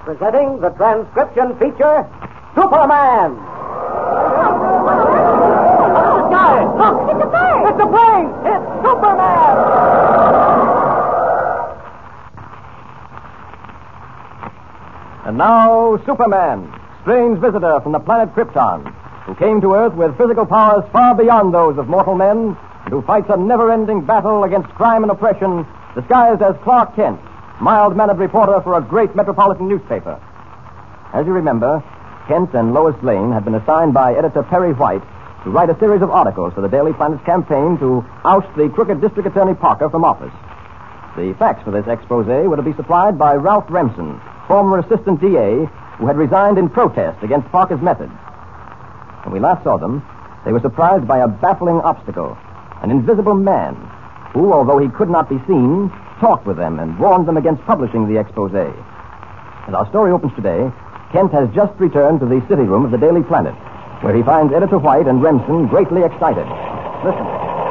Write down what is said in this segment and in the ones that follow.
Presenting the transcription feature, Superman. Guys, look! It's a bird! It's a plane! It's Superman! And now, Superman, strange visitor from the planet Krypton, who came to Earth with physical powers far beyond those of mortal men, and who fights a never-ending battle against crime and oppression, disguised as Clark Kent, mild-mannered reporter for a great metropolitan newspaper. As you remember, Kent and Lois Lane had been assigned by editor Perry White to write a series of articles for the Daily Planet's campaign to oust the crooked District Attorney Parker from office. The facts for this expose were to be supplied by Ralph Remsen, former assistant DA, who had resigned in protest against Parker's methods. When we last saw them, they were surprised by a baffling obstacle, an invisible man, who, although he could not be seen, talked with them and warned them against publishing the expose. As our story opens today, Kent has just returned to the city room of the Daily Planet, where he finds Editor White and Remsen greatly excited. Listen.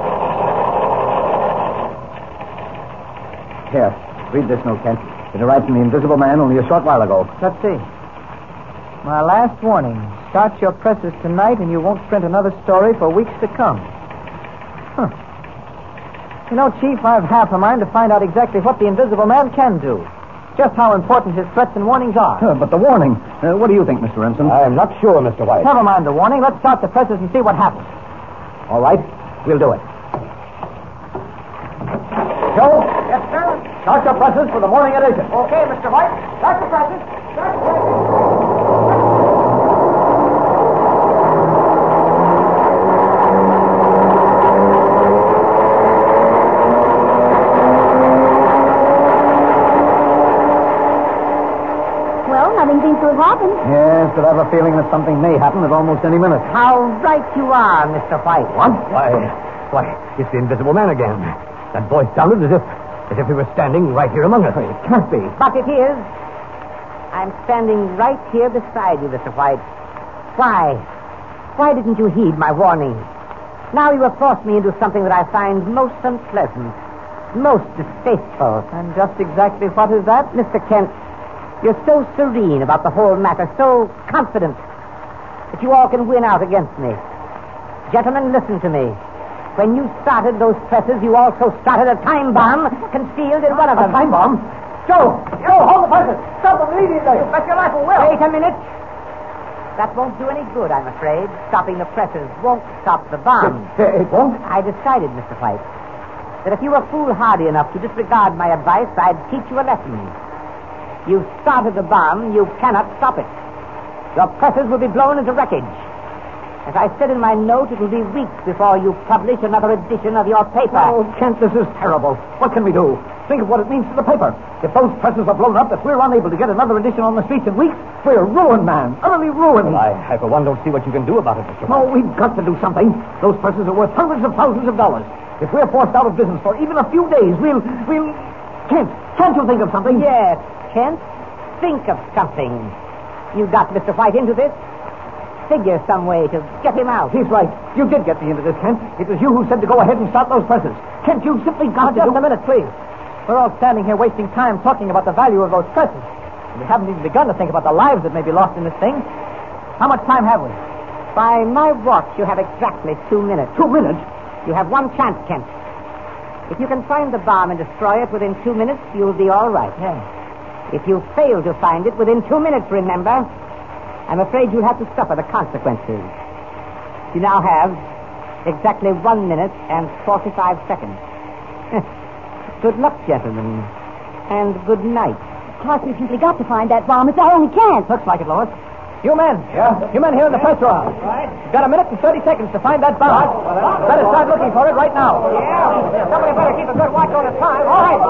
Here, read this note, Kent. It arrived from the Invisible Man only a short while ago. Let's see. My last warning. Start your presses tonight and you won't print another story for weeks to come. Huh. You know, Chief, I've half a mind to find out exactly what the Invisible Man can do. Just how important his threats and warnings are. But the warning. What do you think, Mr. Remsen? I'm not sure, Mr. White. Never mind the warning. Let's start the presses and see what happens. All right. We'll do it. Joe? Yes, sir? Start your presses for the morning edition. Okay, Mr. White. Start the presses. Start the presses. Nothing seems to have happened. Yes, but I have a feeling that something may happen at almost any minute. How right you are, Mr. White. What? Why, it's the Invisible Man again. That voice sounded as if he were standing right here among us. It can't be. But it is. I'm standing right here beside you, Mr. White. Why? Why didn't you heed my warning? Now you have forced me into something that I find most unpleasant, most distasteful. And just exactly what is that, Mr. Kent? You're so serene about the whole matter, so confident that you all can win out against me. Gentlemen, listen to me. When you started those presses, you also started a time bomb concealed in one of them. A time bomb? Joe, hold the presses. Stop them immediately. You bet your life it will. Wait a minute. That won't do any good, I'm afraid. Stopping the presses won't stop the bomb. It won't? I decided, Mr. White, that if you were foolhardy enough to disregard my advice, I'd teach you a lesson. You've started the bomb. You cannot stop it. Your presses will be blown into wreckage. As I said in my note, it will be weeks before you publish another edition of your paper. Oh, Kent, this is terrible. What can we do? Think of what it means to the paper. If those presses are blown up, if we're unable to get another edition on the streets in weeks, we're ruined, man. Utterly ruined. Well, I for one, don't see what you can do about it, Mr. White. No, we've got to do something. Those presses are worth hundreds of thousands of dollars. If we're forced out of business for even a few days, we'll... Kent, can't you think of something? Yes, Kent. Think of something. You got Mr. White into this? Figure some way to get him out. He's right. You did get me into this, Kent. It was you who said to go ahead and start those presses. Kent, you've simply got to Just a minute, please. We're all standing here wasting time talking about the value of those presses. We haven't even begun to think about the lives that may be lost in this thing. How much time have we? By my watch, you have exactly 2 minutes. 2 minutes? You have one chance, Kent. If you can find the bomb and destroy it within 2 minutes, you'll be all right. Yeah. If you fail to find it within 2 minutes, remember, I'm afraid you'll have to suffer the consequences. You now have exactly 1 minute and 45 seconds. Good luck, gentlemen, and good night. Clark, we've simply got to find that bomb. It's our only chance. Looks like it, Lois. You men. Yeah? You men here in the press room. Right. You've got 1 minute and 30 seconds to find that bomb. Better start looking for it right now. Yeah. Somebody better keep a good watch on the time. All right.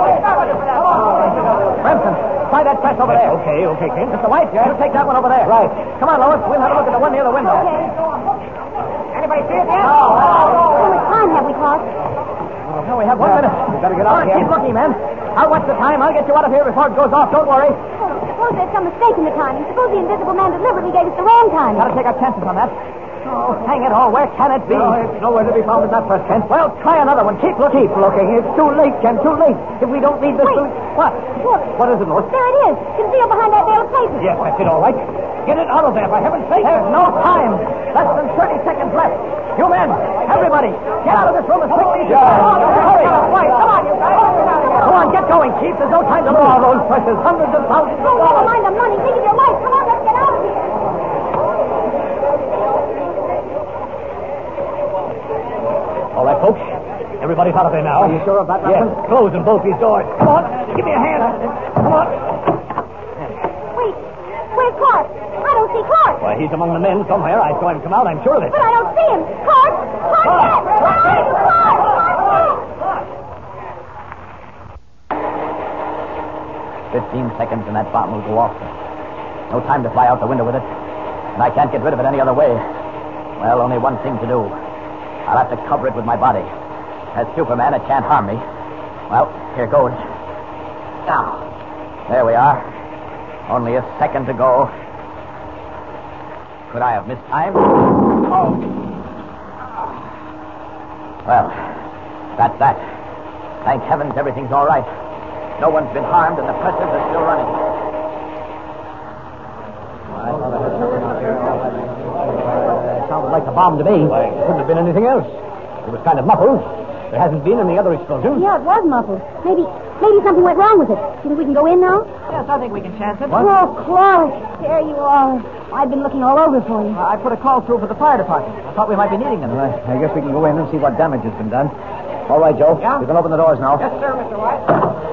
Remsen, try that press over there. Okay, Kent. Mr. White, you take that one over there. Right. Come on, Lois. We'll have a look at the one near the window. Okay. Anybody see it yet? How much time have we, Clark? No, we have 1 minute. We better get out of here. Keep looking, man. I'll watch the time. I'll get you out of here before it goes off. Don't worry. Well, suppose there's some mistake in the timing. Suppose the Invisible Man deliberately gave us the wrong time. Gotta take our chances on that. Oh, hang it all. Where can it be? No, it's nowhere to be found in that press, Kent. Well, try another one. Keep looking. Keep looking. It's too late, Kent. Too late. If we don't need this... Wait. What? Look. What is it, Lois? There it is. Concealed behind that veil of papers. Yes, that's it, all right. Get it out of there, for heaven's sake. There's no time. Less than 30 seconds left. You men, everybody, get out of this room as quickly as you can. Hurry. Come on, you guys. Come on, get going, Chief. There's no time to lose. Those precious hundreds of thousands of Never dollars. mind the money. Think of your life. Come on, let's get out of here. All right, folks. Everybody's out of there now. Are you sure of that, Yes, Watson? closing both these doors. Come on, give me a hand. Come on. Wait, where's Clark? I don't see Clark. Why, he's among the men somewhere. I saw him come out, I'm sure of it. But I don't see him. Clark! Clark, yes! Where are you, Clark? Clark, yes! 15 seconds and that bomb will go off. No time to fly out the window with it. And I can't get rid of it any other way. Well, only one thing to do. I'll have to cover it with my body. As Superman, it can't harm me. Well, here goes. Now, there we are. Only a second to go. Could I have missed time? Oh. Well, that's that. Thank heavens everything's all right. No one's been harmed and the presses are still running. Sounded like a bomb to me. Why, it couldn't have been anything else. It was kind of muffled. There hasn't been any other explosions. Yeah, it was muffled. Maybe something went wrong with it. Do you think we can go in now? Yes, I think we can chance it. What? Oh, Clark. There you are. I've been looking all over for you. I put a call through for the fire department. I thought we might be needing them. Well, I guess we can go in and see what damage has been done. All right, Joe. Yeah? You can open the doors now. Yes, sir, Mr. White.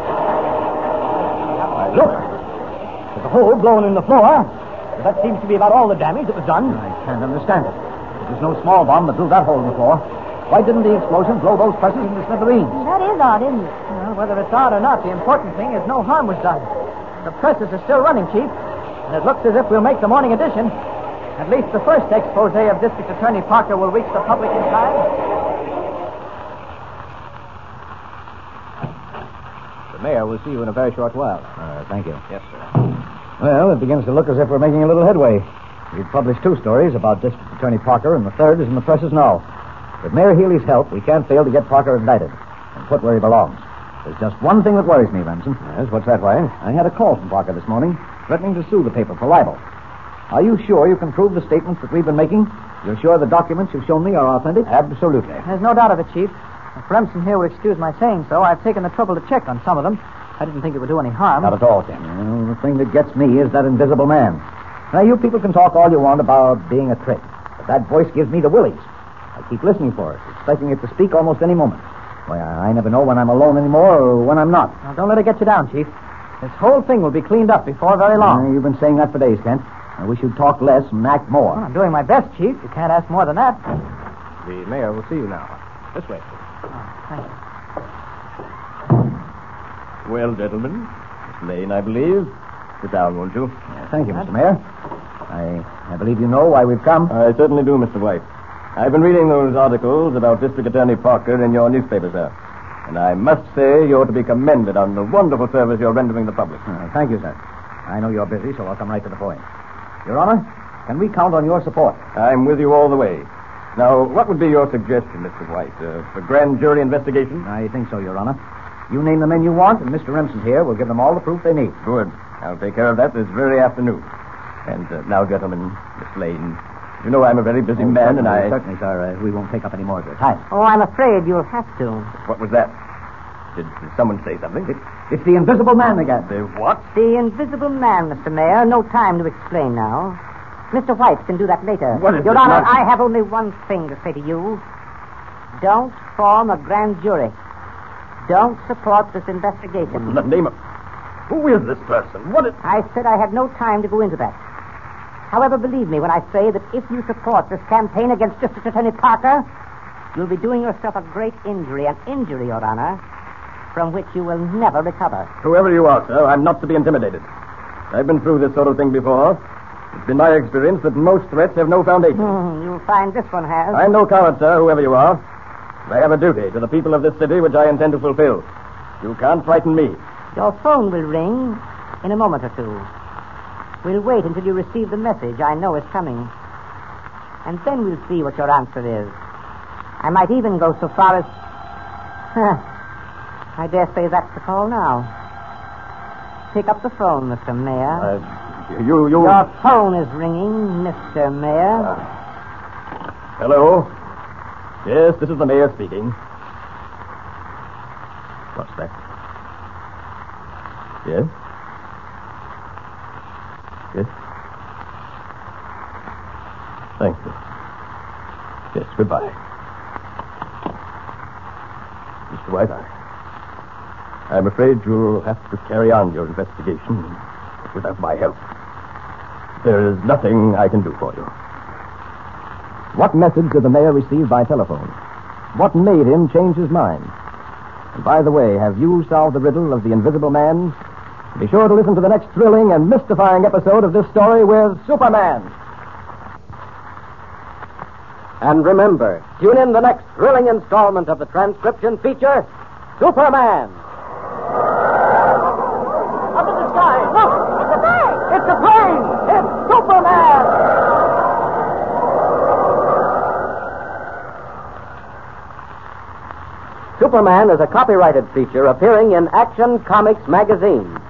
Look. There's a hole blown in the floor. But that seems to be about all the damage that was done. I can't understand it. It was no small bomb that blew that hole in the floor. Why didn't the explosion blow those presses into smithereens? That is odd, isn't it? Well, whether it's odd or not, the important thing is no harm was done. The presses are still running, Chief. And it looks as if we'll make the morning edition. At least the first expose of District Attorney Parker will reach the public in time. The mayor will see you in a very short while. Thank you. Yes, sir. Well, it begins to look as if we're making a little headway. We've published 2 stories about District Attorney Parker, and the third is in the presses now. With Mayor Healy's help, we can't fail to get Parker indicted and put where he belongs. There's just one thing that worries me, Remsen. Yes, what's that, Wayne? I had a call from Parker this morning, threatening to sue the paper for libel. Are you sure you can prove the statements that we've been making? You're sure the documents you've shown me are authentic? Absolutely. There's no doubt of it, Chief. If Remsen here will excuse my saying so, I've taken the trouble to check on some of them. I didn't think it would do any harm. Not at all, Tim. Well, the thing that gets me is that invisible man. Now, you people can talk all you want about being a trick, but that voice gives me the willies. I keep listening for it, expecting it to speak almost any moment. Why, I never know when I'm alone anymore or when I'm not. Now, don't let it get you down, Chief. This whole thing will be cleaned up before very long. You've been saying that for days, Kent. I wish you'd talk less and act more. Well, I'm doing my best, Chief. You can't ask more than that. The mayor will see you now. This way. Thank you. Well, gentlemen, Miss Lane, I believe. Sit down, won't you? Thank you, Mr. Mayor. I believe you know why we've come. I certainly do, Mr. White. I've been reading those articles about District Attorney Parker in your newspaper, sir. And I must say you're to be commended on the wonderful service you're rendering the public. Thank you, sir. I know you're busy, so I'll come right to the point. Your Honor, can we count on your support? I'm with you all the way. Now, what would be your suggestion, Mr. White? For grand jury investigation? I think so, Your Honor. You name the men you want, and Mr. Remsen here will give them all the proof they need. Good. I'll take care of that this very afternoon. And now, gentlemen, Miss Lane, you know I'm a very busy man, and I... Certainly, sir. We won't take up any more of your time. Oh, I'm afraid you'll have to. What was that? Did someone say something? It's the invisible man again. The what? The invisible man, Mr. Mayor. No time to explain now. Mr. White can do that later. What is Your this Honor, nonsense? I have only one thing to say to you. Don't form a grand jury. Don't support this investigation. In the name of... Who is this person? What is... I said I had no time to go into that. However, believe me when I say that if you support this campaign against District Attorney Parker, you'll be doing yourself a great injury, an injury, Your Honor, from which you will never recover. Whoever you are, sir, I'm not to be intimidated. I've been through this sort of thing before. It's been my experience that most threats have no foundation. You'll find this one has. I'm no coward, sir, whoever you are. I have a duty to the people of this city which I intend to fulfill. You can't frighten me. Your phone will ring in a moment or two. We'll wait until you receive the message I know is coming. And then we'll see what your answer is. I might even go so far as... I dare say that's the call now. Pick up the phone, Mr. Mayor. You... Your phone is ringing, Mr. Mayor. Hello? Yes, this is the mayor speaking. What's that? Yes? Yes? Thank you. Yes, goodbye. Mr. White, I'm afraid you'll have to carry on your investigation without my help. There is nothing I can do for you. What message did the mayor receive by telephone? What made him change his mind? And by the way, have you solved the riddle of the Invisible Man? Be sure to listen to the next thrilling and mystifying episode of this story with Superman. And remember, tune in the next thrilling installment of the transcription feature, Superman. Up in the sky. Look! It's a plane! It's a plane! It's Superman! Superman is a copyrighted feature appearing in Action Comics magazine.